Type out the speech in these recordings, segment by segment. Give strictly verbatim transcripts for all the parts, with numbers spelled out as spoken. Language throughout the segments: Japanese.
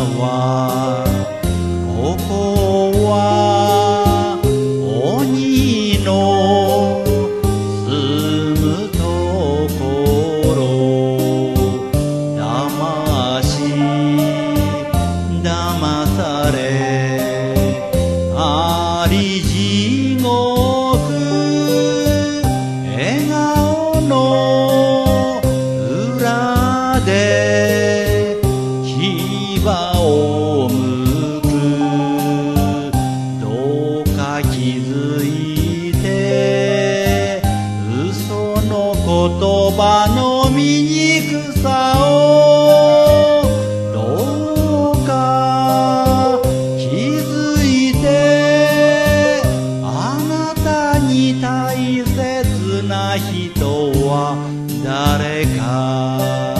はここは鬼の住むところ騙し騙されあり地獄笑顔の裏で牙をむくどうか気づいて嘘の言葉の醜さをどうか気づいてあなたに大切な人は誰か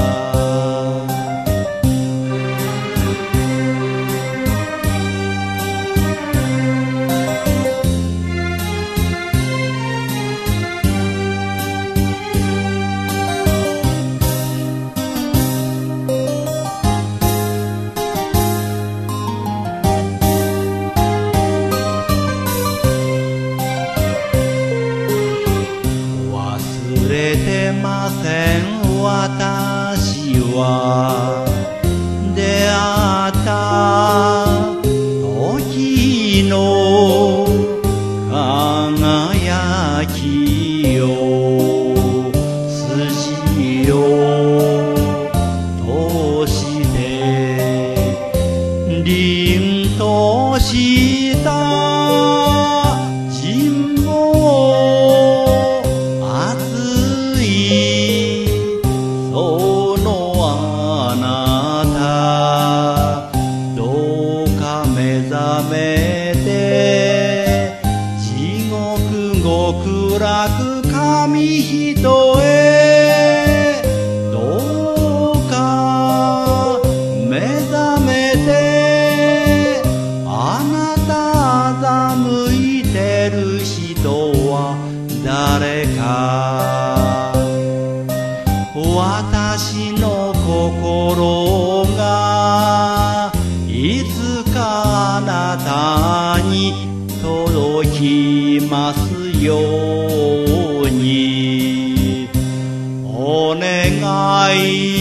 忘れてません私は出会った時の輝きよ筋を通して凛とした人望熱いそのあなたどうか目覚めて地獄極楽神人へどうか目覚めてあなた欺いてる人は誰か私の心がいつかあなたに届きますようにお願い